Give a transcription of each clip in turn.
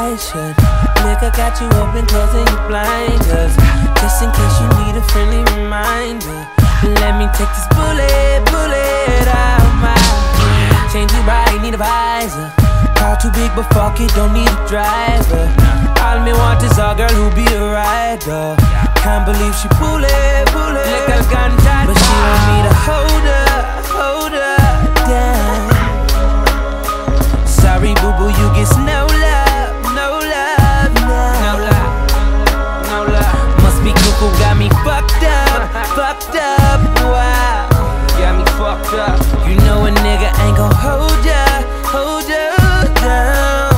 eyes shut. Liquor got you open, closing your blinders. Just in case you need a friendly reminder. Let me take this bullet out my head. Change your body, need a visor. Car too big but fuck it, don't need a driver. All me want is a girl who be a rider. Can't believe she pull it, liquor gun tight. But she want me to hold her down. Sorry boo boo, you get no love now. No love. Must be cuckoo, got me fucked up, wow. Got me fucked up. You know a nigga ain't gon' hold ya down.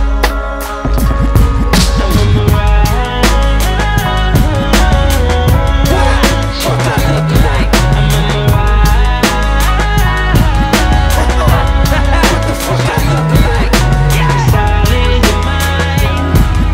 I'm on the ride. What I look like? I'm on the ride. What the fuck I look like? It's all in your mind.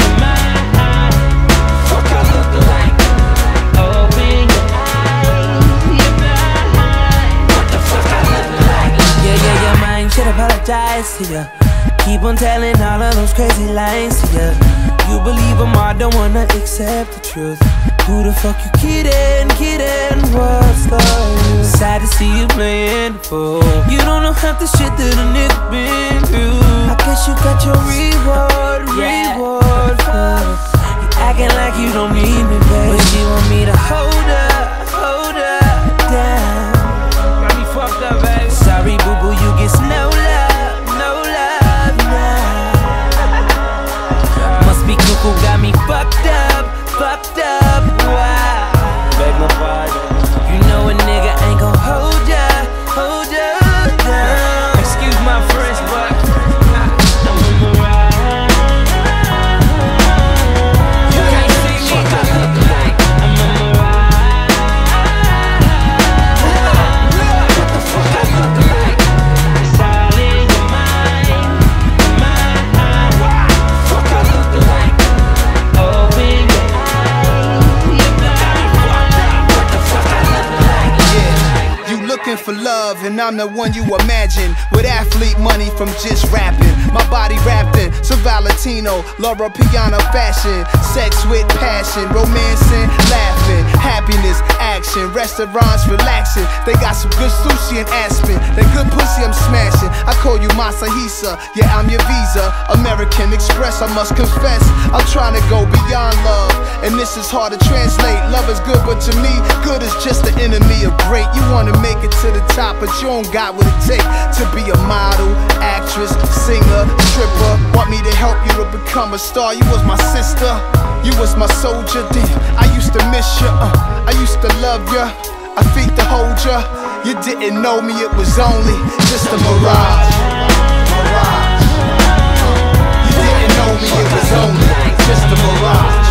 Fuck I look like? Open your eyes, your mind. What the fuck I look like? Yeah, your mind should apologize to ya. Keep on telling all of those crazy lies to ya. You believe them all, don't wanna accept the truth. Who the fuck you kidding? What's the use? Sad to see you playing the fool. You don't know half the shit that a nigga been through. I guess you got your reward for you acting like you don't need me, baby. But she want me to hold her down. Got me fucked up, baby. Sorry boo boo, you get no love now. Must be cuckoo, got me fucked up, wow. Beg my pardon. You know a nigga ain't gon' hold ya down. Excuse my French, but I'm on the ride. You can't see me, what I look like. I'm on the ride. What the fuck I look like? It's all in your mind. Fuck I look like? Open your eyes, your mind. What the fuck I look like? Yeah, you looking for love and I'm the one you imagine. With athlete money from just rapping. My body wrapped in some Valentino, Laura Piana fashion. Sex with passion, romancing, laughing, happiness, action. Restaurants relaxing, they got some good sushi in Aspen. That good pussy I'm smashing. I call you Masahisa, yeah I'm your visa. American Express, I must confess, I'm trying to go beyond love, and this is hard to translate. Love is good, but to me, good is just the enemy of great. You wanna make it to the top, but you don't got what it takes to be a model, actress, singer, stripper. Want me to help you to become a star? You was my sister, you was my soldier. Damn, I used to miss you, I used to love you, I think to hold you. You didn't know me, it was only just a mirage. You didn't know me, it was only just a mirage.